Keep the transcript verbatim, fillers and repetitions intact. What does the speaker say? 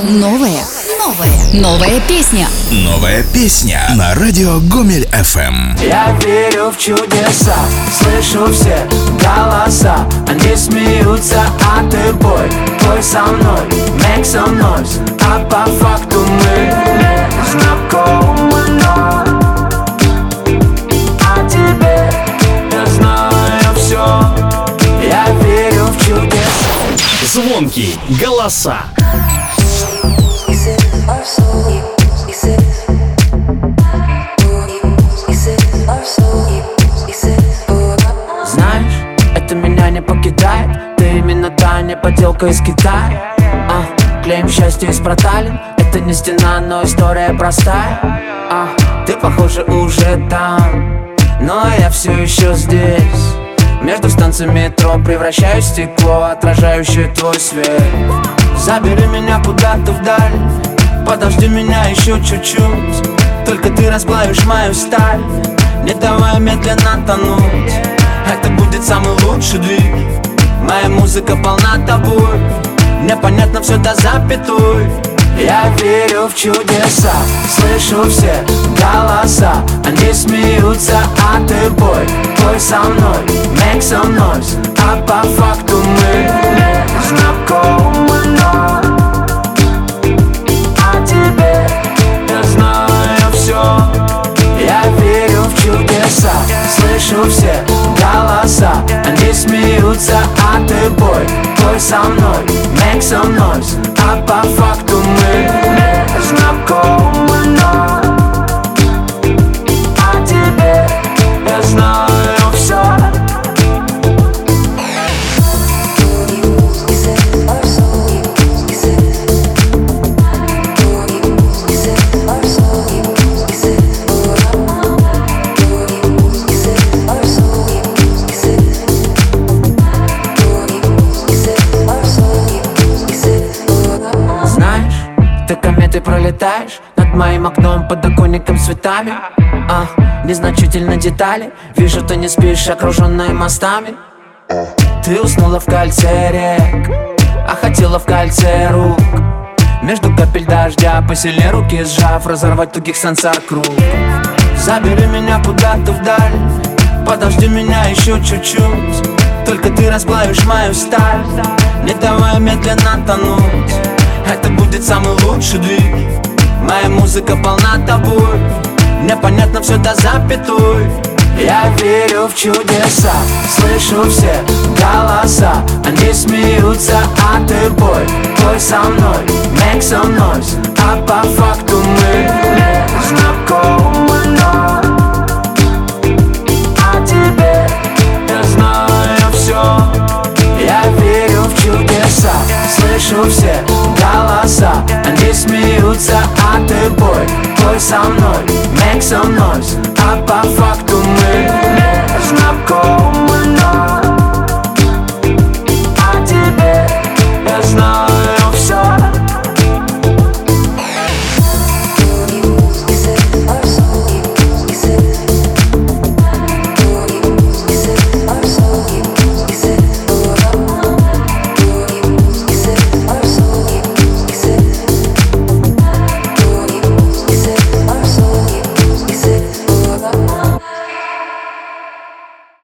Новая, новая, новая песня. Новая песня на радио Гомель эф эм. Я верю в чудеса, слышу все голоса. Они смеются, а ты пой, пой со мной, make some noise. А по факту мы знакомы, но о тебе я знаю все. Я верю в чудеса. Звонкие голоса. Знаешь, это меня не покидает. Ты именно та не подделка из Китая. а, Клеим счастье из проталин. Это не стена, но история простая. а, Ты, похоже, уже там, но я все еще здесь. Между станциями метро превращаюсь в стекло, отражающее твой свет. Забери меня куда-то вдаль, подожди меня еще чуть-чуть. Только ты расплавишь мою сталь, не давай медленно тонуть. Это будет самый лучший двиг. Моя музыка полна тобой, мне понятно все до запятой. Я верю в чудеса, слышу все голоса. Они смеются, а ты пой, пой со мной, make some noise. А по факту мы знакомы, но о тебе я знаю все. Я верю в чудеса, слышу все голоса. Они смеются, а ты пой, пой со мной, make some noise. А по факту мы знакомы, но о тебе я знаю все. Ты пролетаешь над моим окном, подоконником, цветами. а, Незначительно детали. Вижу, ты не спишь, окруженная мостами. Ты уснула в кольце рек, а хотела в кольце рук. Между капель дождя посильнее руки сжав, разорвать тугих сансар круг. Забери меня куда-то вдаль, подожди меня еще чуть-чуть. Только ты расплавишь мою сталь, не давай медленно тонуть. Это будет самый лучший двиг. Моя музыка полна тобой, мне понятно все до запятой. Я верю в чудеса, слышу все голоса. Они смеются, а ты пой, пой со мной, make some noise. А по факту мы знакомы, но о тебе я знаю все. Я верю в чудеса, слышу все голоса. Они смеются, а ты пой, пой со мной, make some noise.